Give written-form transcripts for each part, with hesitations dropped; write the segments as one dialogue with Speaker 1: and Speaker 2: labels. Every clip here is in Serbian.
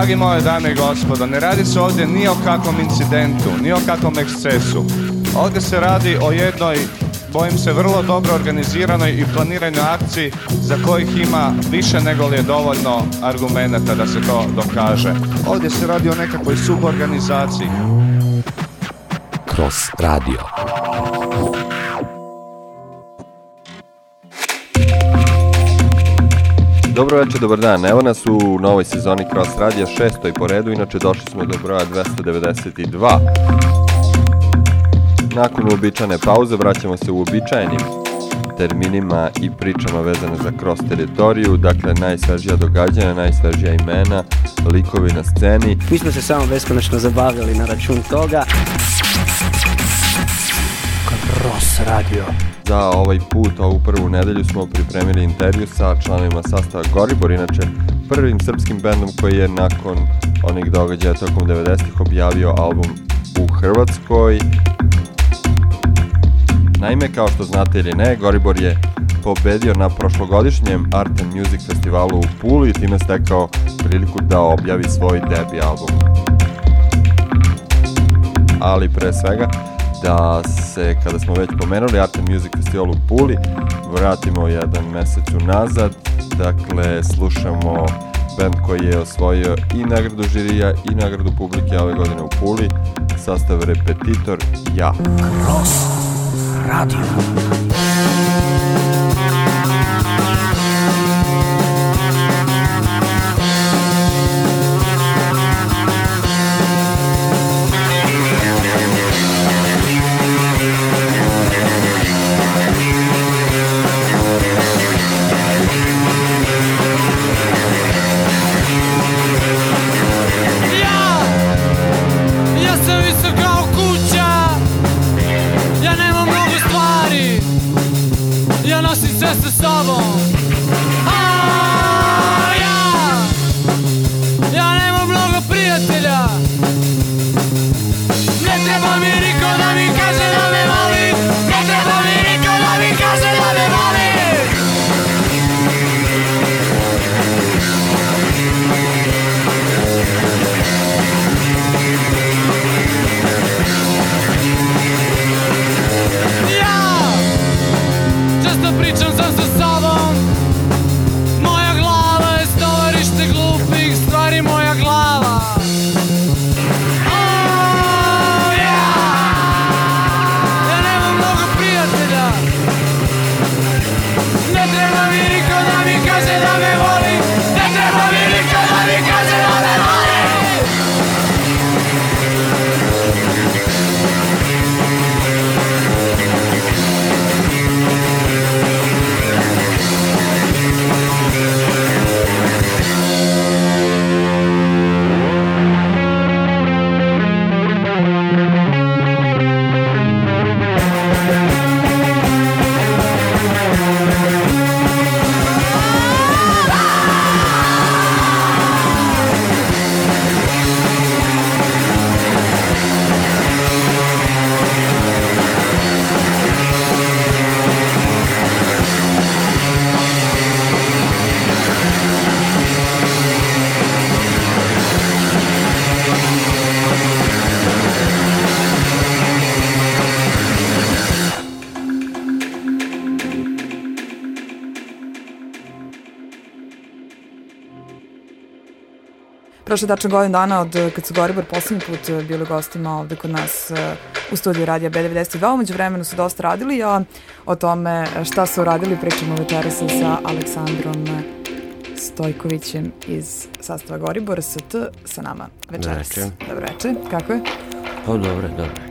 Speaker 1: Dragi moje dame i gospodo, ne radi se ovdje ni o kakvom incidentu, ni o kakvom ekscesu. Ovdje se radi o jednoj, bojim se, vrlo dobro organiziranoj i planiranoj akciji za kojih ima više nego li je dovoljno argumenata da se to dokaže. Ovdje se radi o nekakvoj suborganizaciji.
Speaker 2: Kroz radio. Dobro večer, dobar dan. Evo nas u novoj sezoni Kroz radija, 6. po redu, inače došli smo do broja 292. Nakon uobičajene pauze vraćamo se u uobičajenim terminima i pričama vezane za Kroz teritoriju, dakle najsvežija događanja, najsvežija imena, likovi na sceni.
Speaker 3: Mi smo se samo beskonačno zabavljali na račun toga. Kroz radio.
Speaker 2: Za ovaj put, ovu prvu nedelju, smo pripremili intervju sa članovima sastava Goribor, inače prvim srpskim bendom koji je nakon onih događaja tokom 90-ih objavio album u Hrvatskoj. Naime, kao što znate ili ne, Goribor je pobedio na prošlogodišnjem Art and Music festivalu u Puli i time stekao priliku da objavi svoj debi album. Ali pre svega, da se, kada smo već pomenuli Art and Music festival u Puli, vratimo jedan mesec unazad. Dakle, slušamo band koji je osvojio i nagradu žirija i nagradu publike ove godine u Puli, sastav Repetitor, Ja.
Speaker 3: Kroz radio.
Speaker 4: Sa sobom. Ja nemam mnogo prijatelja. Ne treba mi niko da mi kaže da me voli. Ne treba mi niko da mi kaže da me voli. Često pričam sam sa sobom. Moja glava je stovarište glupih stvari, moja glava. Ja nemam mnogo prijatelja. Ne treba mi niko da mi kaže da me voli. Ne treba mi niko da mi kaže da me voli.
Speaker 5: Prošle tačno godinu dana od kad su Goribor posljednji put bili gostima ovde kod nas u studiju radija B92. Umeđu vremenu su dosta radili, a o tome šta su radili pričamo večeras sa Aleksandrom Stojkovićem iz sastava Goribor ST sa nama večeras. Dobro večer, kako je?
Speaker 3: Pa dobro.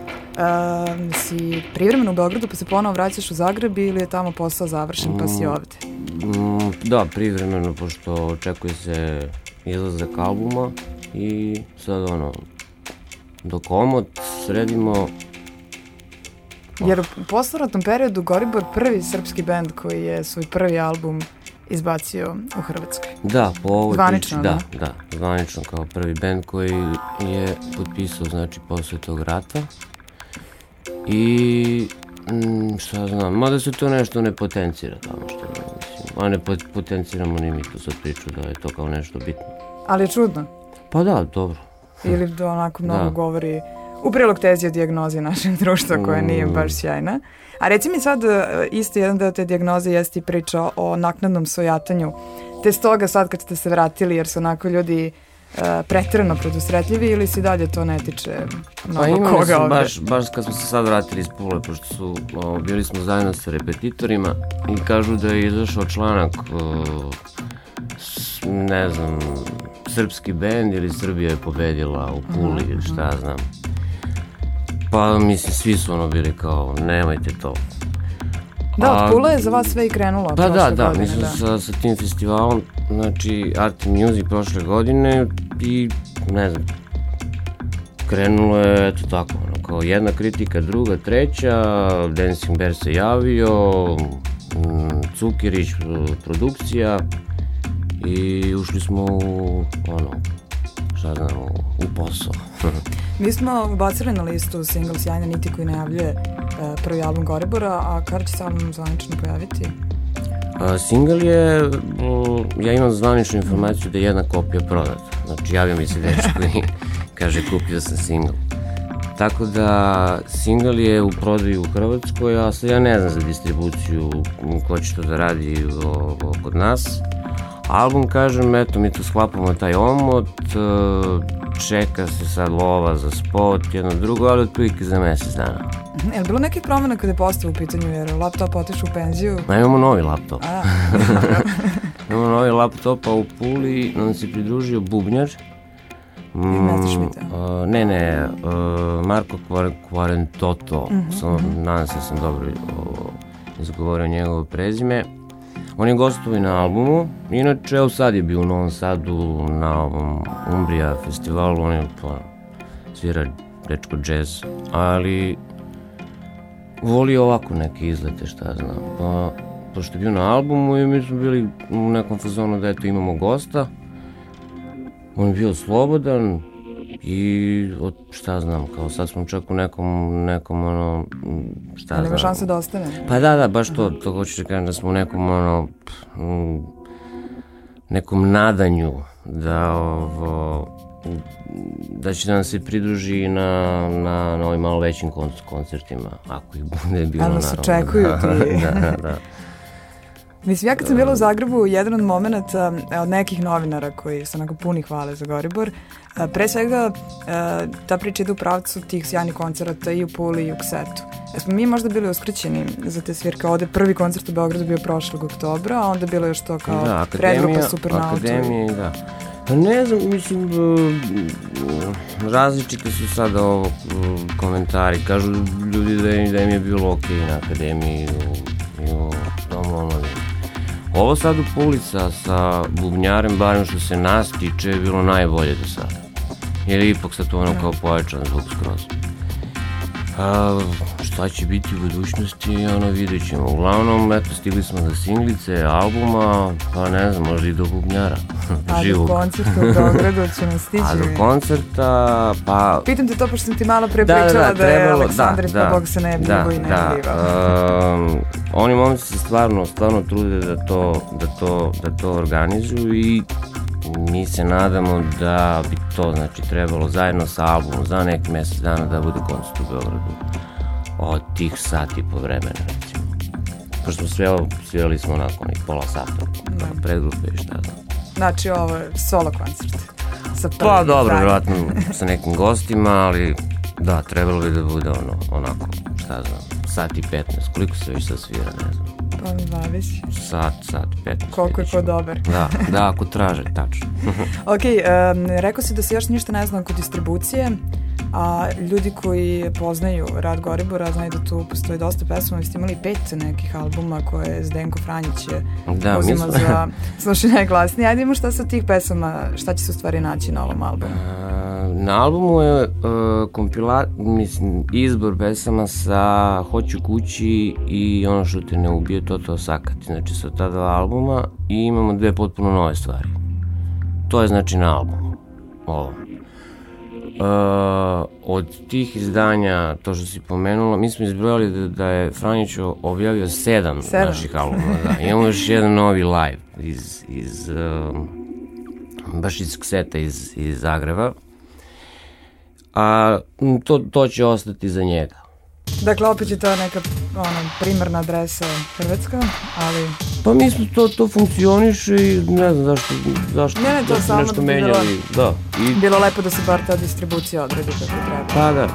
Speaker 5: Si privremeno u Beogradu pa se ponovo vraćaš u Zagreb ili je tamo posao završen pa si ovde?
Speaker 3: Da, privremeno, pošto očekuje se izlazak albuma i sad dok omot sredimo.
Speaker 5: Jer u posleratnom periodu Goribor prvi srpski bend koji je svoj prvi album izbacio u Hrvatskoj.
Speaker 3: Da, po ovoj
Speaker 5: zvanično,
Speaker 3: priči, da, zvanično kao prvi bend koji je potpisao, znači, posle tog rata. I šta znam, mada se to nešto ne potencira tamo što mislim, a ne potenciramo ni mi tu sad priču da je to kao nešto bitno.
Speaker 5: Ali je čudno.
Speaker 3: Pa da, dobro.
Speaker 5: Ili da onako mnogo govori u prilog tezi o dijagnozi našeg društva koja nije baš sjajna. A reci mi sad, isto jedan deo te dijagnoze jeste i priča o naknadnom svojatanju. Te stoga sad kad ste se vratili, jer su onako ljudi preterano predusretljivi ili si dalje to ne tiče mnogo koga ovde?
Speaker 3: Baš kad smo se sad vratili iz Pule, pošto bili smo zajedno sa repetitorima i kažu da je izašao članak, ne znam, srpski bend ili Srbija je pobedila u Puli ili šta ja znam. Pa mislim, svi su bili kao, nemojte to.
Speaker 5: Da, od Pula je za vas sve i krenulo prošle godine.
Speaker 3: Da, mislim sa tim festivalom, znači Art Music prošle godine i ne znam, krenulo je eto tako, kao jedna kritika, druga, treća, Dancing Bear se javio, Cukirić produkcija i ušli smo u u posao.
Speaker 5: Mi smo ubacili na listu single Sjajne niti koji najavljuje prvi album Goribora, a kada će se album zvanično pojaviti?
Speaker 3: Single je, ja imam zvaničnu informaciju da je jedna kopija prodata. Znači javio mi se dečko i kaže kupio sam single. Tako da single je u prodaju u Hrvatskoj, a sad ja ne znam za distribuciju ko će to da radi kod nas. Album, kažem, eto, mi tu sklapamo taj omot, čeka se sad lova za spot, jedno drugo, ali otprilike za mesec dana.
Speaker 5: Je li bilo nekih promjena kada je postao u pitanju, jer laptop otišao u penziju?
Speaker 3: Imamo novi laptop. Imamo novi laptop, a u Puli nam se pridružio bubnjar. Ne, Marko Quarentoto, nadam se da sam dobro izgovorio njegovo prezime. On je gostovao i na albumu, inače evo sad je bio u Novom Sadu na ovom Umbrija festivalu, on je svira dečko džez, ali volio ovako neke izlete, šta ja znam. Pa, pošto je bio na albumu i mi smo bili u nekom fazonu da eto imamo gosta, on je bio slobodan i šta znam, kao sad smo čak u nekom šta znam.
Speaker 5: Nema šanse da ostane.
Speaker 3: Pa da, baš to hoću da kažem da smo u nekom nekom nadanju da će nam se pridruži na ovim malo većim koncertima, ako ih bude bilo, naravno.
Speaker 5: Ali nas očekuju ti.
Speaker 3: Da.
Speaker 5: Mislim, ja kad sam bila u Zagrebu, jedan od momenta od nekih novinara koji su onako puni hvale za Goribor, pre svega ta priča ide u pravcu tih sjajnih koncerata i u Puli i u Ksetu. Smo mi možda bili uskraćeni za te svirke. Ovde prvi koncert u Beogradu bio prošlog oktobra, a onda bilo još to kao predgrupa Supernautu.
Speaker 3: Akademija, da. Pa ne znam, mislim, različite su sada ovo komentari. Kažu ljudi da im je bilo okej na Akademiji i u Domu omladine. Ovo sad u Puli sa bubnjarem, barem što se nas tiče, je bilo najbolje do sada. Jer ipak sad to kao pojačan zvuk skroz. Šta će biti u budućnosti, vidjet ćemo. Uglavnom, eto, stigli smo do singlice, albuma, pa ne znam, možda i do bubnjara.
Speaker 5: A do koncerta u Beogradu ćemo stići.
Speaker 3: A do koncerta, pa...
Speaker 5: Pitam te to, pošto sam ti malo pre pričala da je Aleksandrić, pa Bog se ne ljubo i ne ljubao.
Speaker 3: Oni momci se stvarno trude da to organizuju i mi se nadamo da bi to, znači, trebalo zajedno sa albumom za neki mesec dana da bude koncert u Beogradu od tih sati po vremena, recimo. Pošto svirali smo onako pola sata predgrupe i šta znam.
Speaker 5: Znači ovo je solo koncert.
Speaker 3: Pa dobro, vjerojatno sa nekim gostima, ali da, trebalo bi da bude onako, šta znam, sat i 15, koliko se već sad svira, ne znam.
Speaker 5: Pa 20.
Speaker 3: Sat, 15.
Speaker 5: Koliko je ko dobar.
Speaker 3: Da, ako traže, tačno.
Speaker 5: Ok, rekao si da se još ništa ne zna oko distribucije, a ljudi koji poznaju rad Goribora znaju da tu postoji dosta pesama. Vi ste imali 5 nekih albuma koje Zdenko Franjić uzima za slušanje najglasnije. Ajde imamo šta sa tih pesama, šta će se u stvari naći na ovom albumu?
Speaker 3: Na albumu je izbor pesama sa Hoću kući i Ono što te ne ubije, to sakati. Znači sa ta dva albuma i imamo 2 potpuno nove stvari. To je znači na albumu. Ovo. Od tih izdanja, to što si pomenula, mi smo izbrojali da je Franjić objavio 7 naših albuma. Da. Imamo još jedan novi live iz baš iz kseta iz Zagreba, a to će ostati za njega.
Speaker 5: Dakle, opet je to neka primarna adresa Hrvatska, ali...
Speaker 3: Pa mislim, to funkcioniše i ne znam zašto
Speaker 5: to samo
Speaker 3: nešto menjali. Da.
Speaker 5: Bilo lepo da se bar ta distribucija odredi kako treba.
Speaker 3: Pa da.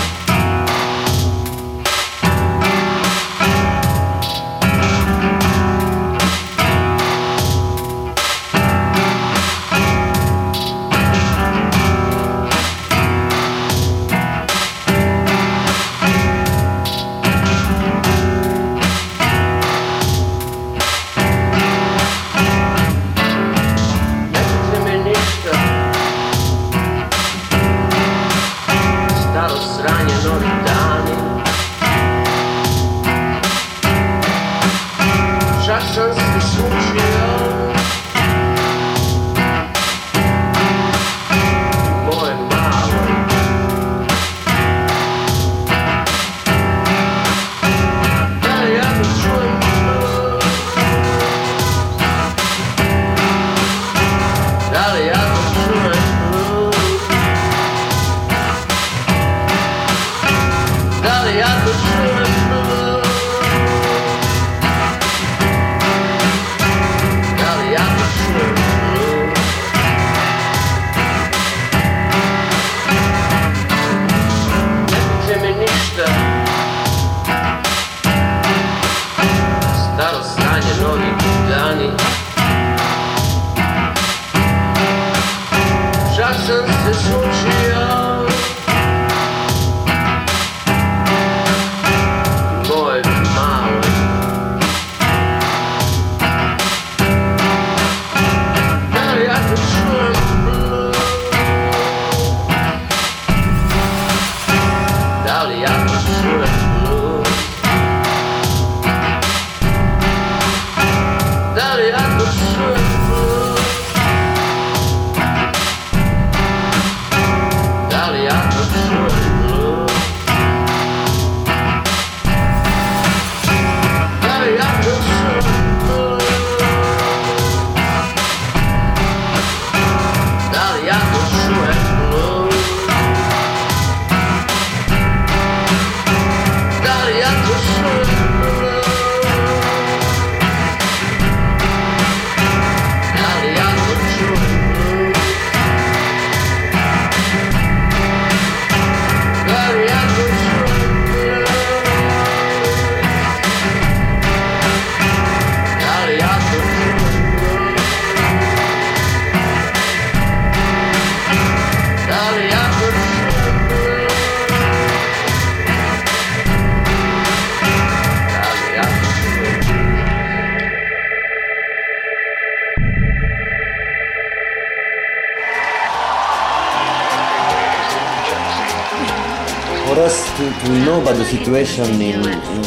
Speaker 6: For us to know about the situation here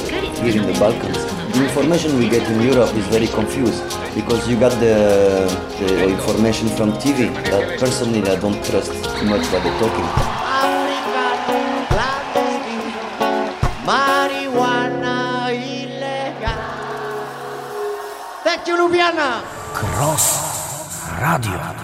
Speaker 6: in the Balkans, the information we get in Europe is very confused because you got the information from TV that personally I don't trust too much what they're talking.
Speaker 7: Marijuana illegal. Thank you, Ljubljana.
Speaker 8: Cross Radio.